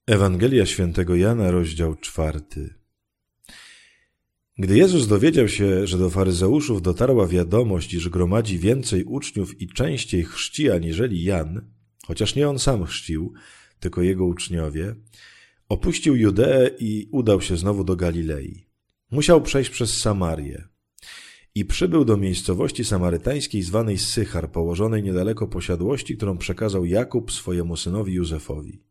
Ewangelia Świętego Jana, rozdział 4. Gdy Jezus dowiedział się, że do faryzeuszów dotarła wiadomość, iż gromadzi więcej uczniów i częściej chrzci aniżeli Jan, chociaż nie on sam chrzcił, tylko jego uczniowie, opuścił Judeę i udał się znowu do Galilei. Musiał przejść przez Samarię i przybył do miejscowości samarytańskiej zwanej Sychar, położonej niedaleko posiadłości, którą przekazał Jakub swojemu synowi Józefowi.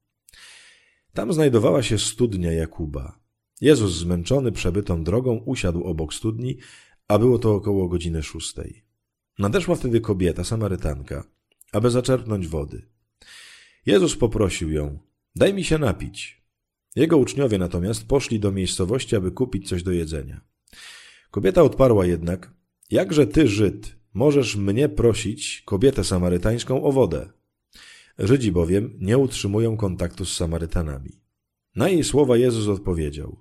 Tam znajdowała się studnia Jakuba. Jezus, zmęczony przebytą drogą, usiadł obok studni, a było to około godziny 6. Nadeszła wtedy kobieta, Samarytanka, aby zaczerpnąć wody. Jezus poprosił ją: daj mi się napić. Jego uczniowie natomiast poszli do miejscowości, aby kupić coś do jedzenia. Kobieta odparła jednak: jakże ty, Żyd, możesz mnie prosić, kobietę samarytańską, o wodę? Żydzi bowiem nie utrzymują kontaktu z Samarytanami. Na jej słowa Jezus odpowiedział: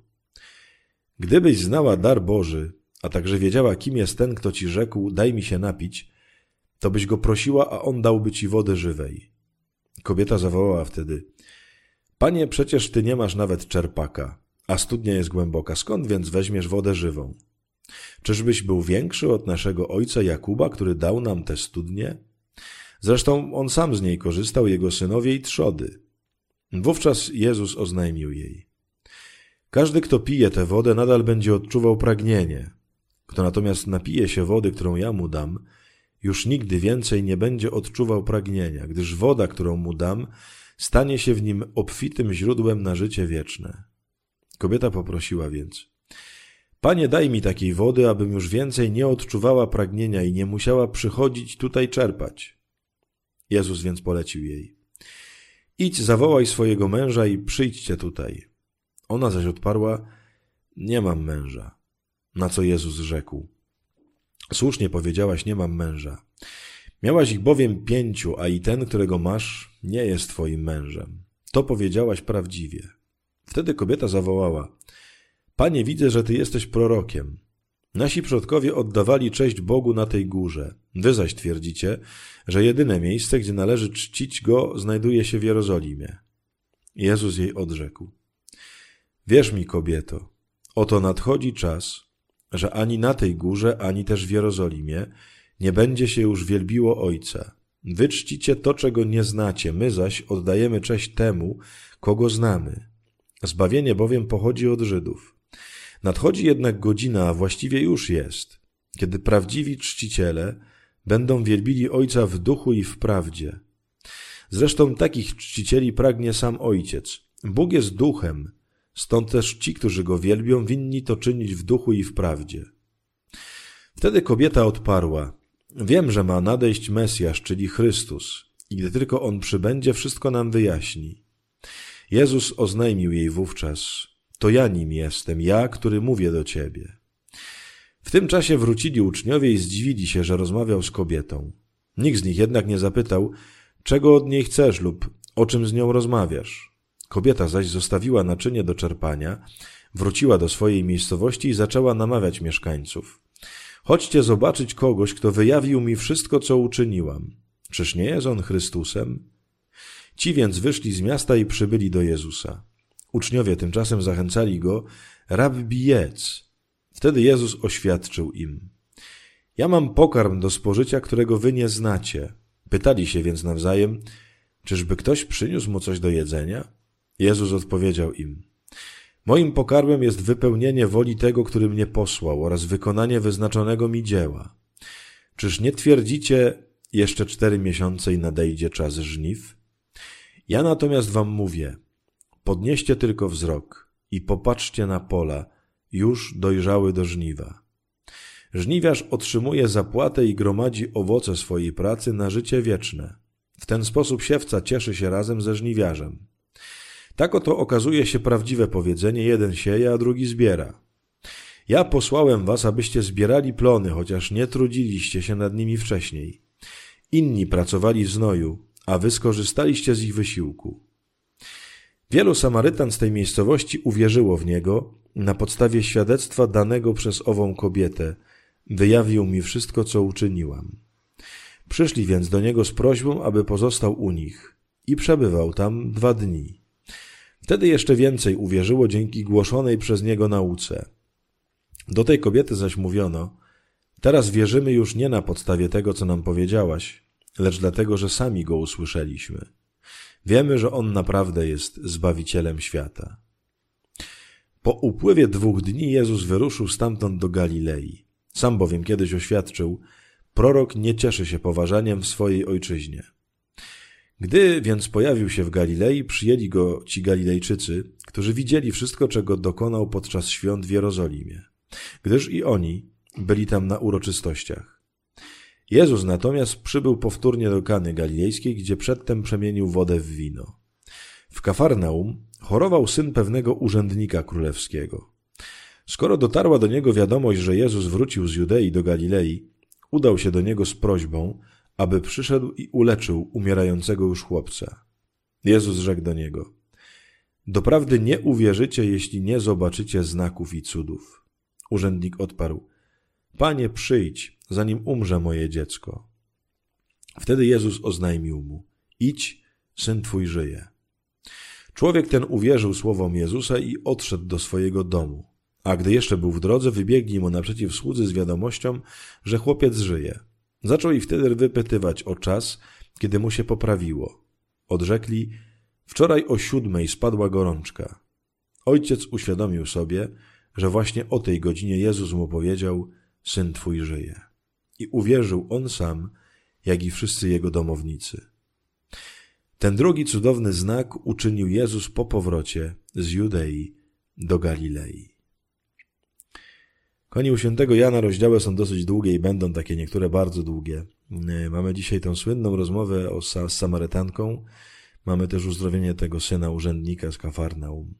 gdybyś znała dar Boży, a także wiedziała, kim jest ten, kto ci rzekł: daj mi się napić, to byś go prosiła, a on dałby ci wody żywej. Kobieta zawołała wtedy: Panie, przecież ty nie masz nawet czerpaka, a studnia jest głęboka. Skąd więc weźmiesz wodę żywą? Czyżbyś był większy od naszego ojca Jakuba, który dał nam tę studnię? Zresztą on sam z niej korzystał, jego synowie i trzody. Wówczas Jezus oznajmił jej: każdy, kto pije tę wodę, nadal będzie odczuwał pragnienie. Kto natomiast napije się wody, którą ja mu dam, już nigdy więcej nie będzie odczuwał pragnienia, gdyż woda, którą mu dam, stanie się w nim obfitym źródłem na życie wieczne. Kobieta poprosiła więc: Panie, daj mi takiej wody, abym już więcej nie odczuwała pragnienia i nie musiała przychodzić tutaj czerpać. Jezus więc polecił jej: idź, zawołaj swojego męża i przyjdźcie tutaj. Ona zaś odparła: nie mam męża. Na co Jezus rzekł: słusznie powiedziałaś, nie mam męża. Miałaś ich bowiem 5, a i ten, którego masz, nie jest twoim mężem. To powiedziałaś prawdziwie. Wtedy kobieta zawołała: Panie, widzę, że ty jesteś prorokiem. Nasi przodkowie oddawali cześć Bogu na tej górze. Wy zaś twierdzicie, że jedyne miejsce, gdzie należy czcić Go, znajduje się w Jerozolimie. Jezus jej odrzekł: wierz mi, kobieto, oto nadchodzi czas, że ani na tej górze, ani też w Jerozolimie nie będzie się już wielbiło Ojca. Wy czcicie to, czego nie znacie, my zaś oddajemy cześć temu, kogo znamy. Zbawienie bowiem pochodzi od Żydów. Nadchodzi jednak godzina, a właściwie już jest, kiedy prawdziwi czciciele będą wielbili Ojca w duchu i w prawdzie. Zresztą takich czcicieli pragnie sam Ojciec. Bóg jest duchem, stąd też ci, którzy Go wielbią, winni to czynić w duchu i w prawdzie. Wtedy kobieta odparła: wiem, że ma nadejść Mesjasz, czyli Chrystus, i gdy tylko On przybędzie, wszystko nam wyjaśni. Jezus oznajmił jej wówczas: to ja nim jestem, ja, który mówię do ciebie. W tym czasie wrócili uczniowie i zdziwili się, że rozmawiał z kobietą. Nikt z nich jednak nie zapytał: czego od niej chcesz lub o czym z nią rozmawiasz? Kobieta zaś zostawiła naczynie do czerpania, wróciła do swojej miejscowości i zaczęła namawiać mieszkańców: chodźcie zobaczyć kogoś, kto wyjawił mi wszystko, co uczyniłam. Czyż nie jest on Chrystusem? Ci więc wyszli z miasta i przybyli do Jezusa. Uczniowie tymczasem zachęcali go: Rabbi, jedz. Wtedy Jezus oświadczył im: ja mam pokarm do spożycia, którego wy nie znacie. Pytali się więc nawzajem: czyżby ktoś przyniósł mu coś do jedzenia? Jezus odpowiedział im: moim pokarmem jest wypełnienie woli tego, który mnie posłał, oraz wykonanie wyznaczonego mi dzieła. Czyż nie twierdzicie: jeszcze 4 miesiące i nadejdzie czas żniw? Ja natomiast wam mówię: podnieście tylko wzrok i popatrzcie na pola, już dojrzały do żniwa. Żniwiarz otrzymuje zapłatę i gromadzi owoce swojej pracy na życie wieczne. W ten sposób siewca cieszy się razem ze żniwiarzem. Tak oto okazuje się prawdziwe powiedzenie: jeden sieje, a drugi zbiera. Ja posłałem was, abyście zbierali plony, chociaż nie trudziliście się nad nimi wcześniej. Inni pracowali w znoju, a wy skorzystaliście z ich wysiłku. Wielu Samarytan z tej miejscowości uwierzyło w Niego na podstawie świadectwa danego przez ową kobietę: wyjawił mi wszystko, co uczyniłam. Przyszli więc do Niego z prośbą, aby pozostał u nich i przebywał tam 2 dni. Wtedy jeszcze więcej uwierzyło dzięki głoszonej przez niego nauce. Do tej kobiety zaś mówiono: teraz wierzymy już nie na podstawie tego, co nam powiedziałaś, lecz dlatego, że sami go usłyszeliśmy. Wiemy, że on naprawdę jest Zbawicielem świata. Po upływie 2 dni Jezus wyruszył stamtąd do Galilei. Sam bowiem kiedyś oświadczył: prorok nie cieszy się poważaniem w swojej ojczyźnie. Gdy więc pojawił się w Galilei, przyjęli go ci Galilejczycy, którzy widzieli wszystko, czego dokonał podczas świąt w Jerozolimie, gdyż i oni byli tam na uroczystościach. Jezus natomiast przybył powtórnie do Kany Galilejskiej, gdzie przedtem przemienił wodę w wino. W Kafarnaum chorował syn pewnego urzędnika królewskiego. Skoro dotarła do niego wiadomość, że Jezus wrócił z Judei do Galilei, udał się do niego z prośbą, aby przyszedł i uleczył umierającego już chłopca. Jezus rzekł do niego: doprawdy nie uwierzycie, jeśli nie zobaczycie znaków i cudów. Urzędnik odparł: Panie, przyjdź, zanim umrze moje dziecko. Wtedy Jezus oznajmił mu: idź, syn twój żyje. Człowiek ten uwierzył słowom Jezusa i odszedł do swojego domu. A gdy jeszcze był w drodze, wybiegli mu naprzeciw słudzy z wiadomością, że chłopiec żyje. Zaczął ich wtedy wypytywać o czas, kiedy mu się poprawiło. Odrzekli: wczoraj o 7:00 spadła gorączka. Ojciec uświadomił sobie, że właśnie o tej godzinie Jezus mu powiedział: syn twój żyje. I uwierzył on sam, jak i wszyscy jego domownicy. Ten drugi cudowny znak uczynił Jezus po powrocie z Judei do Galilei. Kochani, u świętego Jana rozdziały są dosyć długie i będą takie niektóre bardzo długie. Mamy dzisiaj tą słynną rozmowę z Samarytanką. Mamy też uzdrowienie tego syna urzędnika z Kafarnaum.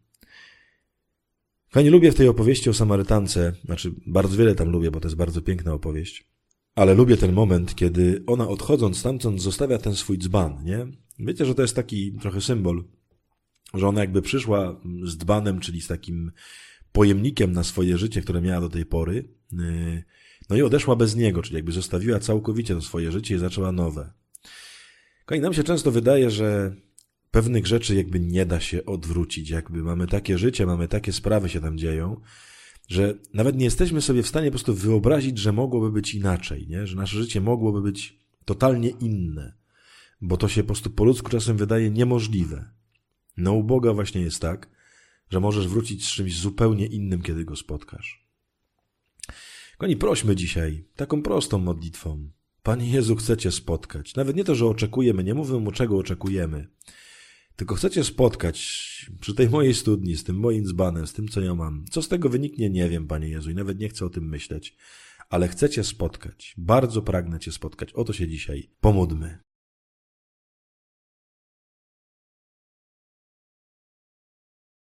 Kochani, lubię w tej opowieści o Samarytance, bardzo wiele tam lubię, bo to jest bardzo piękna opowieść, ale lubię ten moment, kiedy ona odchodząc stamtąd zostawia ten swój dzban, nie? Wiecie, że to jest taki trochę symbol, że ona jakby przyszła z dzbanem, czyli z takim pojemnikiem na swoje życie, które miała do tej pory, no i odeszła bez niego, czyli jakby zostawiła całkowicie to swoje życie i zaczęła nowe. I nam się często wydaje, że pewnych rzeczy jakby nie da się odwrócić, jakby mamy takie życie, mamy takie sprawy się tam dzieją, że nawet nie jesteśmy sobie w stanie po prostu wyobrazić, że mogłoby być inaczej, nie? Że nasze życie mogłoby być totalnie inne, bo to się po prostu po ludzku czasem wydaje niemożliwe. No u Boga właśnie jest tak, że możesz wrócić z czymś zupełnie innym, kiedy Go spotkasz. Kochani, prośmy dzisiaj taką prostą modlitwą: Panie Jezu, chcę Cię spotkać. Nawet nie to, że oczekujemy, nie mówię mu, czego oczekujemy, tylko chcę Cię spotkać przy tej mojej studni, z tym moim dzbanem, z tym, co ja mam. Co z tego wyniknie, nie wiem, Panie Jezu, i nawet nie chcę o tym myśleć, ale chcę Cię spotkać. Bardzo pragnę Cię spotkać. O to się dzisiaj pomódlmy.